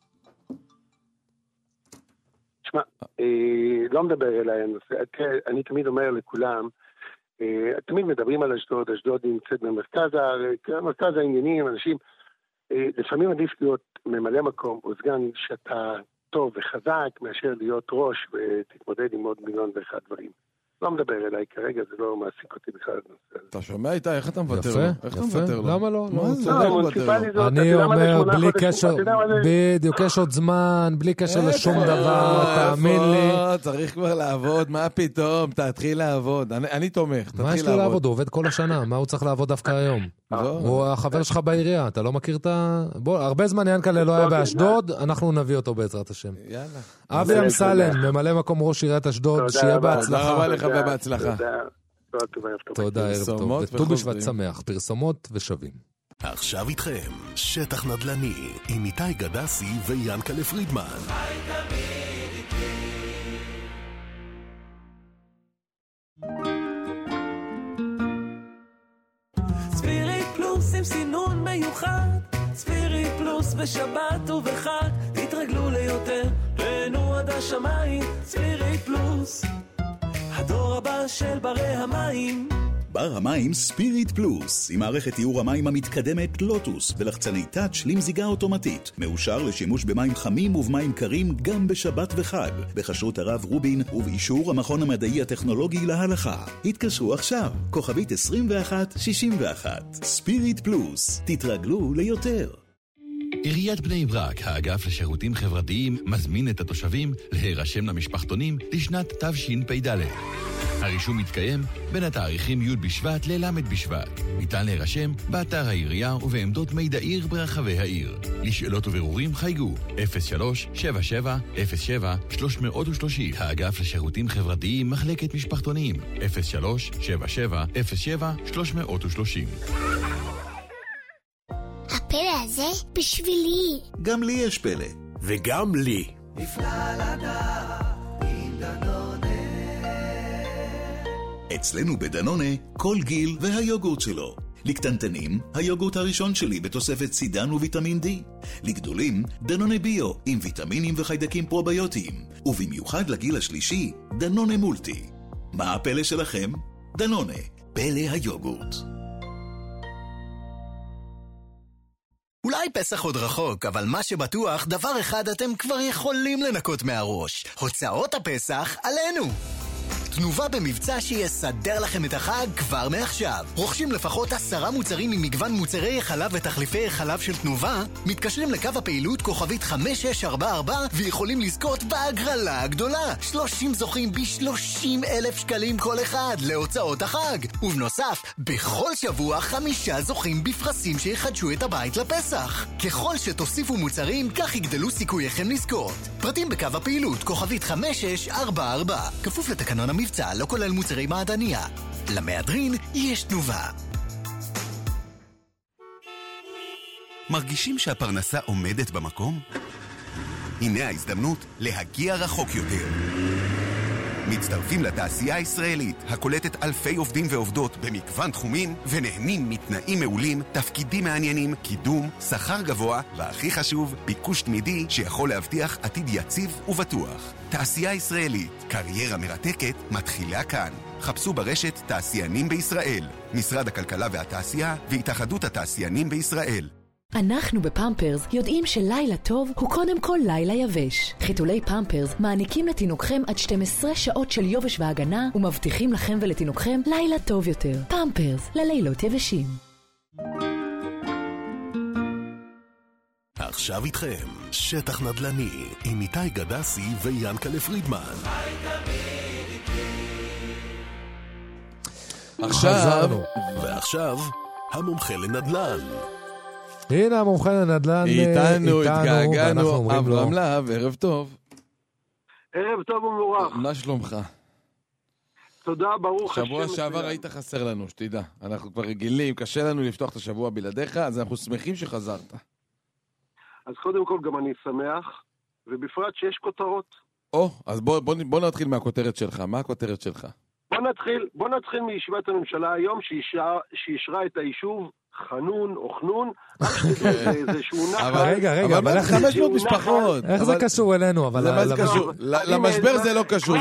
תשמע, לא מדבר אליי, אני תמיד אומר לכולם, תמיד מדברים על אשדוד, אשדוד נמצאת במרכז העניינים, אנשים, לפעמים עדיף להיות ממלא מקום או סגן שאתה טוב וחזק מאשר להיות ראש ותתמודד עם עוד מיליון ואחד דברים. לא מדבר אליי כרגע, זה לא מעסיק אותי בכלל. אתה שומע איתה? איך אתה מוותר לו? יפה, יפה. למה לא? אני אומר, בלי קשר, בדיוק, יש עוד זמן, בלי קשר לשום דבר, תאמין לי. צריך כבר לעבוד, מה פתאום? תתחיל לעבוד. אני תומך, תתחיל לעבוד. מה יש לו לעבוד? הוא עובד כל השנה, מה הוא צריך לעבוד דווקא היום? הוא החבר שלך בעירייה, אתה לא מכיר את ה... בוא, הרבה זמן ינקלה לא היה באשדוד, אנחנו נביא אותו בעזרת השם. יאללה. אבי אמסלם, ממלא מקום ראש עיריית אשדוד, שיהיה בהצלחה. רבה לך ובהצלחה. תודה, ערב טוב. וט"ו בשבט שמח, פרסומות ושווים. עכשיו איתכם, שטח נדל"ני, עם איתי גדסי וינקלה פרידמן. ספיריט פלוס עם סינון מיוחד, ספיריט פלוס בשבת ובחג, תתרגלו ליותר, תהנו עד השמיים, ספיריט פלוס, הדור הבא של ברי המים. בר המים ספיריט פלוס, עם מערכת תיאור המים המתקדמת לוטוס ולחצני טאץ' למזיגה אוטומטית, מאושר לשימוש במים חמים ובמים קרים גם בשבת וחג, בחשרות הרב רובין ובאישור המכון המדעי הטכנולוגי להלכה. התקשרו עכשיו, כוכבית עשרים ואחת שישים ואחת. ספיריט פלוס, תתרגלו ליותר. עיריית בני ברק, האגף לשירותים חברתיים, מזמין את התושבים להירשם למשפחתונים לשנת תשפ"ד. הרישום מתקיים בין התאריכים י' בשבט לל' בשבט. ניתן להירשם באתר העירייה ובעמדות מידע עיר ברחבי העיר. לשאלות ובירורים חייגו אפס שלוש שבע שבע אפס שבע שלוש שלוש שלוש. האגף לשירותים חברתיים, מחלקת משפחתונים אפס שלוש שבע שבע אפס שבע שלוש שלוש שלוש. הפלא הזה בשבילי. גם לי יש פלא. וגם לי. נפלא לדעת עם דנונה. אצלנו בדנונה, כל גיל והיוגורט שלו. לקטנטנים, היוגורט הראשון שלי בתוספת סידן וויטמין D. לגדולים, דנונה ביו עם ויטמינים וחיידקים פרוביוטיים. ובמיוחד לגיל השלישי, דנונה מולטי. מה הפלא שלכם? דנונה, פלא היוגורט. אולי פסח עוד רחוק, אבל מה שבטוח, דבר אחד אתם כבר יכולים לנקות מהראש. הוצאות הפסח עלינו. תנובה במבצע שיסדר לכם את החג כבר מעכשיו. רוכשים לפחות עשרה מוצרים ממגוון מוצרי חלב ותחליפי חלב של תנובה, מתקשרים לקו הפעילות כוכבית חמש שש ארבע ארבע ויכולים לזכות בהגרלה הגדולה. שלושים זוכים ב-שלושים אלף שקלים כל אחד להוצאות החג. ובנוסף, בכל שבוע חמישה זוכים בפרסים שיחדשו את הבית לפסח. ככל שתוסיפו מוצרים, כך יגדלו סיכוייכם לזכות. פרטים בקו הפעילות כוכבית חמש שש ארבע ארבע. כפוף לתקנון המבצע, לא כולל מוצרי מעדניה. למהדרין יש תנובה. מרגישים שהפרנסה עומדת במקום? הנה ההזדמנות להגיע רחוק יותר. מצטרפים לתעשייה הישראלית, הקולטת אלפי עובדים ועובדות במגוון תחומים, ונהנים מתנאים מעולים, תפקידים מעניינים, קידום, שכר גבוה, והכי חשוב, ביקוש תמידי שיכול להבטיח עתיד יציב ובטוח. תעשייה ישראלית, קריירה מרתקת, מתחילה כאן. חפשו ברשת תעשיינים בישראל, משרד הכלכלה והתעשייה והתאחדות התעשיינים בישראל. אנחנו בפמפרס יודעים שלילה טוב הוא קודם כל לילה יבש. חיתולי פמפרס מעניקים לתינוקכם עד שתים עשרה שעות של יובש והגנה ומבטיחים לכם ולתינוקכם לילה טוב יותר. פמפרס, ללילות יבשים. עכשיו איתכם, שטח נדל"ני עם איתי גדסי ויאנקלה פרידמן. עכשיו, ועכשיו, המומחה לנדל"ן. הנה המומחה לנדל"ן איתנו, התגעגענו, אברהם להב, ערב טוב. ערב טוב ומבורך. מה שלומך? תודה, ברוך השם. שבוע שעבר היית חסר לנו, שתדע. אנחנו כבר רגילים, קשה לנו לפתוח את השבוע בלעדיך, אז אנחנו שמחים שחזרת. אז קודם כל גם אני שמח, ובפרט שיש כותרות. או, אז בוא, בוא, בוא נתחיל מהכותרת שלך. מה הכותרת שלך? בוא נתחיל, בוא נתחיל מישיבת הממשלה היום, שישרה את היישוב חנון או חנון. אבל רגע, רגע, אבל איך חמש מאות משפחות? איך זה קשור אלינו? למשבר זה לא קשור.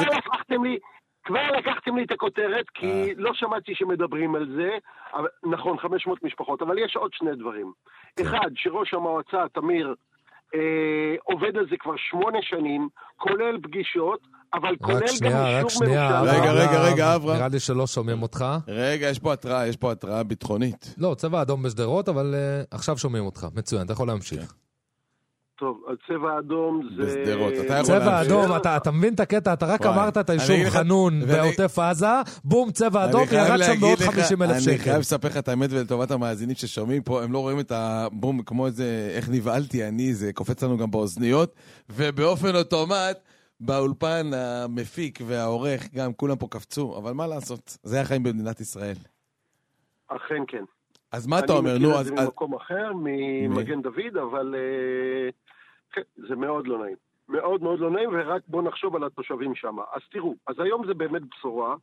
כבר לקחתם לי את הכותרת, כי לא שמעתי שמדברים על זה. נכון, חמש מאות משפחות, אבל יש עוד שני דברים. אחד, שראש המועצה, תמיר, עובד על זה כבר שמונה שנים, כולל פגישות, אבל כולל גם אישור ממשלה. רגע, רגע, רגע, אברהם. נראה לי שלא שומעים אותך. רגע, יש פה התראה, יש פה התראה ביטחונית. לא, צבע אדום בשדרות, אבל עכשיו שומעים אותך. מצוין, אתה יכול להמשיך. טוב, הצבע האדום זה... בשדרות, אתה יכול צבע אדום, אתה מבין את הקטע, אתה רק אמרת את היישוב חנון בעוטף עזה, בום, צבע אדום, ירד שם בעוד חמישים אלף שקל. אני חייב לספר לך את האמת ולטובת המאזינים ששומעים פה, הם לא רואים את הבום כמו איזה, איך נבעלתי אני, זה קופץ לנו גם באוזניות, ובאופן אוטומט, באולפן המפיק והעורך, גם כולם פה קפצו, אבל מה לעשות? זה החיים במדינת ישראל. אכן כן. אז מה אתה אומר? אני מכיר את זה ממקום אחר, ממגן דוד, אבל זה מאוד לא נעים. מאוד מאוד לא נעים, ורק בוא נחשוב על התושבים שם. אז תראו, אז היום זה באמת בשורה,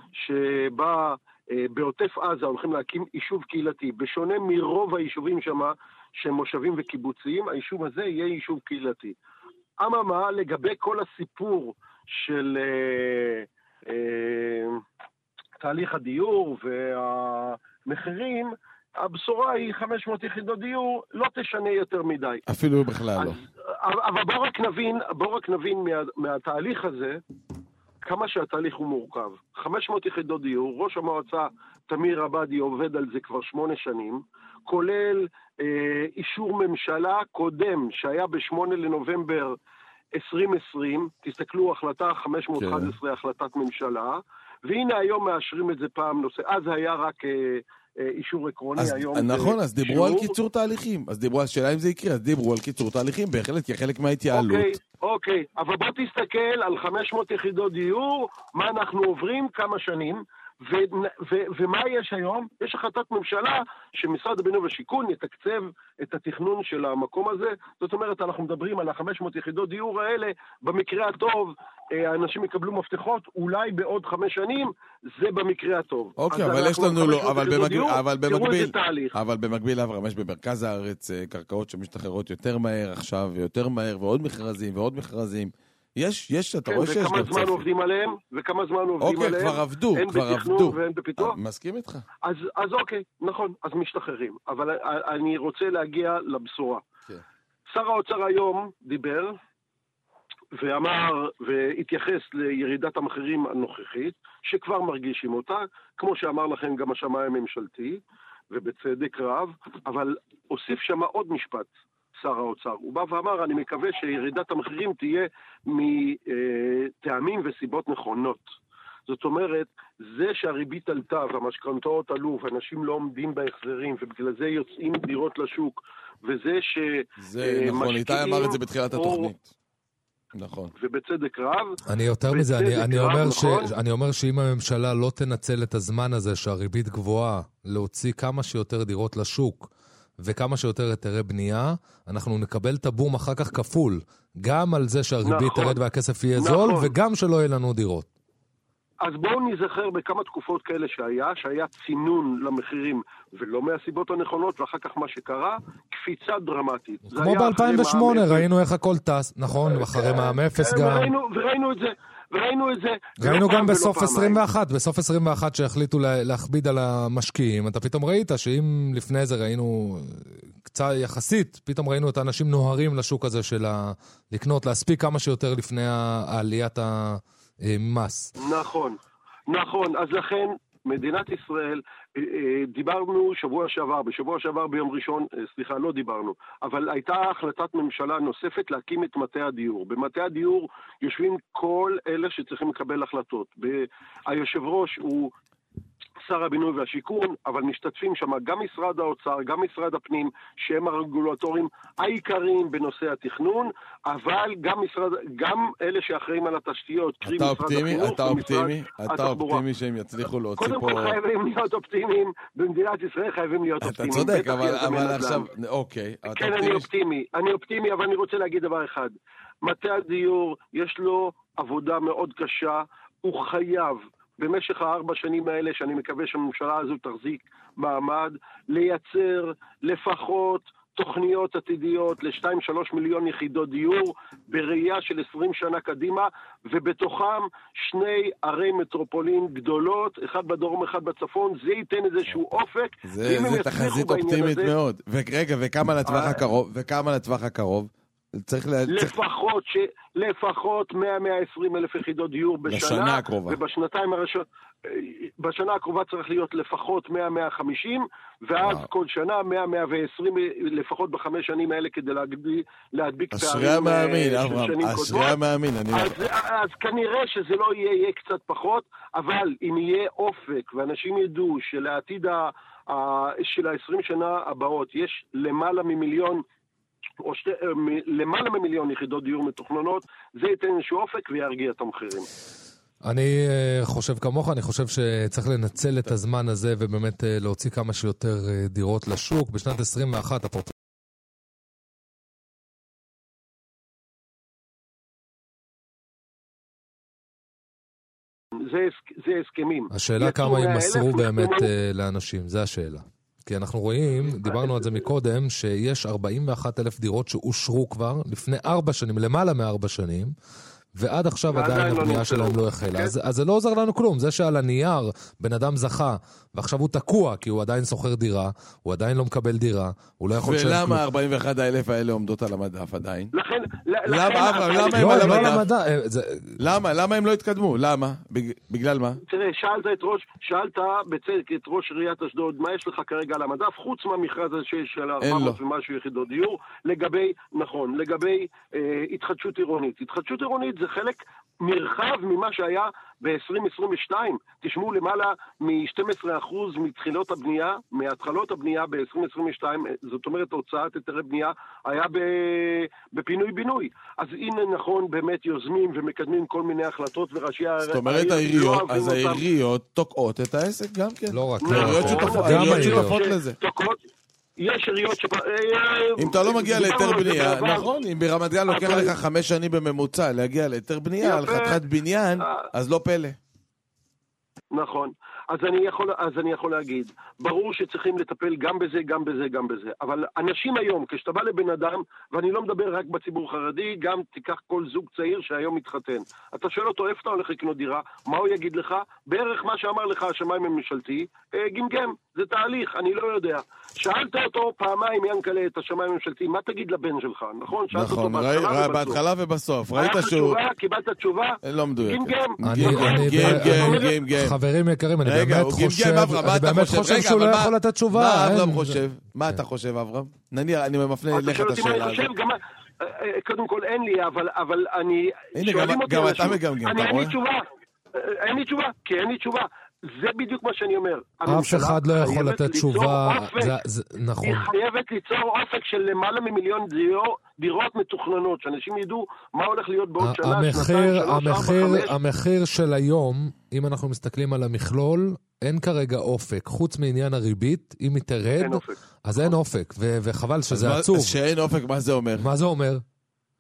שבה בעוטף עזה הולכים להקים יישוב קהילתי, בשונה מרוב היישובים שם, שהם מושבים וקיבוציים, היישוב הזה יהיה יישוב קהילתי. אממה, לגבי כל הסיפור של אה, אה, תהליך הדיור והמחירים, הבשורה היא חמש מאות יחידות דיור, לא תשנה יותר מדי. אפילו בכלל אז, לא. אבל בוא רק נבין, בוא רק נבין מה, מהתהליך הזה, כמה שהתהליך הוא מורכב. חמש מאות יחידות דיור, ראש המועצה תמיר עבדי עובד על זה כבר שמונה שנים, כולל אה, אישור ממשלה קודם, שהיה בשמונה לנובמבר עשרים עשרים, תסתכלו, החלטה חמש מאות ואחת עשרה, כן. החלטת ממשלה, והנה היום מאשרים את זה פעם נושא, אז היה רק... אה, אישור עקרוני אז, היום. נכון, אז דיברו שיעור. על קיצור תהליכים. אז דיברו על שאלה אם זה יקרה, אז דיברו על קיצור תהליכים, בהחלט כחלק מההתייעלות. אוקיי, אוקיי. אבל בוא תסתכל על חמש מאות יחידות דיור, מה אנחנו עוברים, כמה שנים, ו- ו- ומה יש היום? יש החלטת ממשלה שמשרד הבינוי והשיכון יתקצב את התכנון של המקום הזה. זאת אומרת, אנחנו מדברים על ה-חמש מאות יחידות דיור האלה, במקרה הטוב, האנשים יקבלו מפתחות, אולי בעוד חמש שנים, זה במקרה הטוב. אוקיי, אבל יש לנו לא, אבל במקביל, אבל במקביל, אבל במקביל, אברהם, יש במרכז הארץ קרקעות שמשתחררות יותר מהר עכשיו, ויותר מהר, ועוד מכרזים, ועוד מכרזים. יש, יש, אתה רואה שיש... וכמה זמן עובדים עליהם, וכמה זמן עובדים עליהם. אוקיי, כבר עבדו, כבר עבדו. אין בתכנון ואין בפיתוח. מסכים איתך. אז, אז אוקיי, נכון, אז משתחררים. אבל אני רוצה להגיע לבשורה. שר האוצר היום דיבר, ואמר, והתייחס לירידת המחירים הנוכחית, שכבר מרגישים אותה, כמו שאמר לכם גם השמאי הממשלתי, ובצדק רב, אבל הוסיף שם עוד משפט. שר האוצר. הוא בא ואמר, אני מקווה שירידת המחירים תהיה מטעמים וסיבות נכונות. זאת אומרת, זה שהריבית עלתה והמשכנתאות עלו ואנשים לא עומדים בהחזרים ובגלל זה יוצאים דירות לשוק, וזה ש... זה נכון, איתי אמר את זה בתחילת התוכנית. נכון. ובצדק רב. אני יותר מזה, אני, אני, אומר ש, אני אומר שאם הממשלה לא תנצל את הזמן הזה שהריבית גבוהה, להוציא כמה שיותר דירות לשוק, וכמה שיותר היתרי בנייה, אנחנו נקבל את הבום אחר כך כפול. גם על זה שהריבית נכון, תרד והכסף יהיה נכון. זול, וגם שלא יהיה לנו דירות. אז בואו נזכר בכמה תקופות כאלה שהיה, שהיה צינון למחירים, ולא מהסיבות הנכונות, ואחר כך מה שקרה, קפיצה דרמטית. כמו ב-אלפיים ושמונה, ראינו איך הכל טס, נכון, אחרי מע"מ אפס גם. וראינו את זה. וראינו את זה. ראינו גם בסוף עשרים ואחת, בסוף עשרים ואחת שהחליטו להכביד על המשקיעים, אתה פתאום ראית שאם לפני זה ראינו קצת יחסית, פתאום ראינו את האנשים נוהרים לשוק הזה של לקנות, להספיק כמה שיותר לפני העליית המס. נכון, נכון, אז לכן מדינת ישראל, דיברנו שבוע שעבר, בשבוע שעבר ביום ראשון, סליחה, לא דיברנו, אבל הייתה החלטת ממשלה נוספת להקים את מטה הדיור. במטה הדיור יושבים כל אלה שצריכים לקבל החלטות. היושב ראש הוא שר הבינוי והשיכון, אבל משתתפים שם גם משרד האוצר, גם משרד הפנים, שהם הרגולטורים העיקריים בנושא התכנון, אבל גם משרד, גם אלה שאחראים על התשתיות, קרי משרד החינוך, אתה אופטימי, אתה אופטימי שהם יצליחו להוציא פה... קודם כל חייבים להיות אופטימיים, במדינת ישראל חייבים להיות אופטימיים. אתה צודק, אבל עכשיו, אוקיי. כן, אני אופטימי, אני אופטימי, אבל אני רוצה להגיד דבר אחד. מטה הדיור, יש לו עבודה מאוד קשה, הוא חייב במשך הארבע שנים האלה, שאני מקווה שהממשלה הזו תחזיק מעמד, לייצר לפחות תוכניות עתידיות לשתיים שלוש מיליון יחידות דיור, בראייה של עשרים שנה קדימה, ובתוכם שני ערי מטרופולין גדולות, אחד בדרום, אחד בצפון, זה ייתן איזשהו אופק. זה, זה תחזית אופטימית הזה, מאוד. ורגע, וכמה לטווח הקרוב? וכמה לטווח הקרוב? צריך לה... לפחות, ש... לפחות מאה עד מאה ועשרים אלף יחידות דיור בשנה. בשנה הקרובה. ובשנתיים הראשונות, בשנה הקרובה צריך להיות לפחות מאה עד מאה וחמישים, ואז וואו. כל שנה מאה עד מאה ועשרים לפחות בחמש שנים האלה כדי להדביק, להדביק פערים המאמין, אברהם, אשרי המאמין. אני... אז, אז כנראה שזה לא יהיה, יהיה קצת פחות, אבל אם יהיה אופק, ואנשים ידעו שלעתיד ה... של ה-עשרים שנה הבאות יש למעלה ממיליון או שתי, למעלה ממיליון יחידות דיור מתוכננות, זה ייתן איזשהו אופק וירגיע את המחירים. אני חושב כמוך, אני חושב שצריך לנצל את הזמן הזה ובאמת להוציא כמה שיותר דירות לשוק. בשנת עשרים ואחת הפורט... זה, זה הסכמים. השאלה כמה ימסרו באמת לאנשים, זה השאלה. כי אנחנו רואים, דיברנו על זה מקודם, שיש ארבעים ואחת אלף דירות שאושרו כבר לפני ארבע שנים, למעלה מארבע שנים, ועד עכשיו עדיין הבנייה שלהם לא החלה. אז, אז זה לא עוזר לנו כלום. זה שעל הנייר בן אדם זכה, ועכשיו הוא תקוע, כי הוא עדיין סוחר דירה, הוא עדיין לא מקבל דירה, הוא לא יכול... ולמה ארבעים ואחת אלף האלה עומדות על המדף עדיין? לכן... למה, אברהם, למה הם על המדף? למה? למה הם לא התקדמו? למה? בגלל מה? תראה, שאלת את ראש, שאלת בצדק את ראש עיריית אשדוד, מה יש לך כרגע על המדף, חוץ מהמכרז הזה של ארבע מאות ומשהו יחידות דיור, לגבי, נכון, לגבי התחדשות עירונית. התחדשות עירונית זה חלק נרחב ממה שהיה ב-עשרים עשרים ושתיים. תשמעו, למעלה מ-שנים עשר אחוז מתחילות הבנייה, מהתחלות הבנייה ב-עשרים עשרים ושתיים, זאת אומרת, הוצאת היתרי בנייה, היה בפינוי-בינוי. אז הנה נכון, באמת יוזמים ומקדמים כל מיני החלטות וראשי... זאת אומרת, העיריות, אז העיריות תוקעות את העסק גם כן. לא רק, העיריות שותפות לזה. תוקעות. יש עיריות ש... אם אתה לא מגיע ליתר בנייה, נכון, אם ברמת גן לוקח לך חמש שנים בממוצע להגיע ליתר בנייה, על חתיכת בניין, אז לא פלא. נכון. אז אני יכול, אז אני יכול להגיד, ברור שצריכים לטפל גם בזה, גם בזה, גם בזה. אבל אנשים היום, כשאתה בא לבן אדם, ואני לא מדבר רק בציבור חרדי, גם תיקח כל זוג צעיר שהיום מתחתן. אתה שואל אותו, איפה אתה הולך לקנות דירה? מה הוא יגיד לך? בערך מה שאמר לך השמיים הממשלתי, גמגם, זה תהליך, אני לא יודע. שאלת אותו פעמיים, ינקלה, את השמיים הממשלתי, מה תגיד לבן שלך? נכון? שאלת אותו בהתחלה, בהתחלה ובסוף. ראית שהוא... קיבלת תשובה? לא מדויק. גמגם. חברים יקרים, אני באמת חושב, אני באמת חושב שהוא לא יכול לתת תשובה. מה אברהם חושב? מה אתה חושב, אברהם? נניח, אני מפנה אליך את השאלה הזאת. קודם כל אין לי, אבל אני... הנה, גם אתה מגמגם, אתה רואה? אין לי תשובה. אין לי תשובה, כי אין לי תשובה. זה בדיוק מה שאני אומר. אף אחד לא יכול לתת תשובה. נכון. היא חייבת ליצור אופק של למעלה ממיליון דירות מתוכננות, שאנשים ידעו מה הולך להיות בעוד שנה, שנתיים, שלוש, ארבע, חמש. המחיר של היום, אם אנחנו מסתכלים על המכלול, אין כרגע אופק. חוץ מעניין הריבית, אם היא תרד, אז אין אופק. וחבל שזה עצוב. שאין אופק, מה זה אומר? מה זה אומר?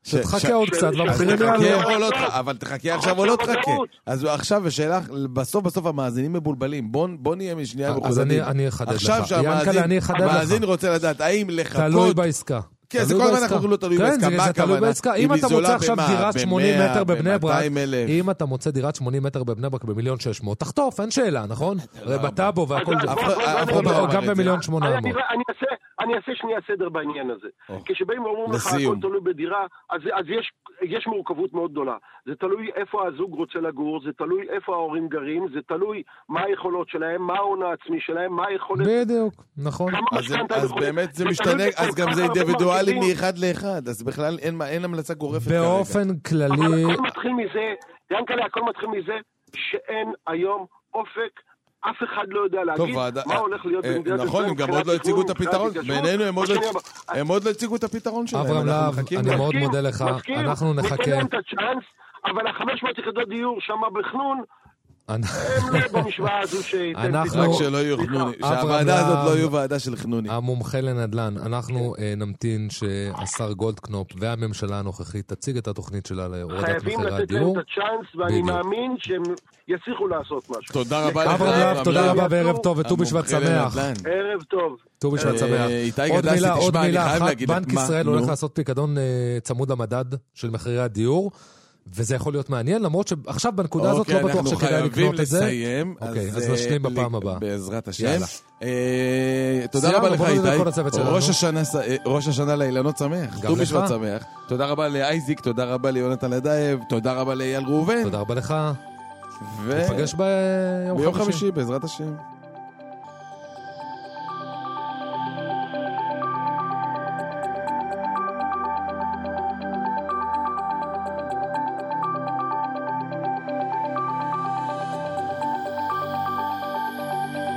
שתחכה עוד קצת, והמחירים יעלו. אבל תחכה עכשיו או לא תחכה. אז עכשיו השאלה, בסוף בסוף המאזינים מבולבלים. בוא נהיה משנייה מחודדים. אז אני אחדד לך. עכשיו שהמאזין רוצה לדעת, האם לחכות... תלוי בעסקה. כן, זה כל הזמן אנחנו לא תלוי בעסקה. מה הכוונה? אם אתה מוצא עכשיו דירת שמונים מטר בבני ברק, אם אתה מוצא דירת שמונים מטר בבני ברק במיליון שש מאות, תחטוף, אין שאלה, נכון? הרי בטאבו והכל, גם במיליון שמונה מאות. אני אעשה שנייה סדר בעניין הזה. כשבאים ואומרים לך הכל תלוי בדירה, אז יש מורכבות מאוד גדולה. זה תלוי איפה הזוג רוצה לגור, זה תלוי איפה ההורים גרים, זה תלוי מה היכולות שלהם, מה ההון העצמי שלהם, מה היכולת... בדיוק, נכון. אז באמת זה משתנה, אז גם זה אינדיבידואלי מאחד לאחד, אז בכלל אין המלצה גורפת כרגע. באופן כללי... אבל הכל מתחיל מזה, גם כאלה, הכל מתחיל מזה, שאין היום אופק, אף אחד לא יודע להגיד מה הולך להיות במדינת ישראל. נכון, הם גם עוד לא הציגו את הפתרון, בינינו הם עוד לא הציגו את הפתרון שלהם. אברהם להב, אני מאוד מודה לך, אנחנו נחכה. ניתן להם את הצ'אנס, אבל ה-חמש מאות יחידות דיור שם בחנון, הם לא במשוואה הזו שייתן פתרון. רק שלא יהיו חנונים, שהוועדה הזאת לא יהיו ועדה של חנונים. המומחה לנדל"ן, אנחנו נמתין שהשר גולדקנופ והממשלה הנוכחית תציג את התוכנית שלה להורדת מחירי הדיור. חייבים לתת להם את הצ'אנס, ואני מאמין שהם יצליחו לעשות משהו. תודה רבה לך. אברהם להב, תודה רבה וערב טוב וט"ו בשבט שמח. ערב טוב. ט"ו בשבט שמח. עוד מילה, עוד מילה אחת, בנק ישראל הולך לעשות פיקדון צמוד למדד של מחירי הדיור. וזה יכול להיות מעניין, למרות שעכשיו בנקודה הזאת לא בטוח שכדאי לקנות את זה. אנחנו חייבים לסיים. אוקיי, אז נשלים בפעם הבאה. בעזרת השם. תודה רבה לך איתי. ראש השנה לאילנות שמח. ט"ו בשבט שמח. תודה רבה לאייזיק, תודה רבה ליונתן לדייב, תודה רבה לאייל ראובן. תודה רבה לך. ונפגש ביום חמישי בעזרת השם.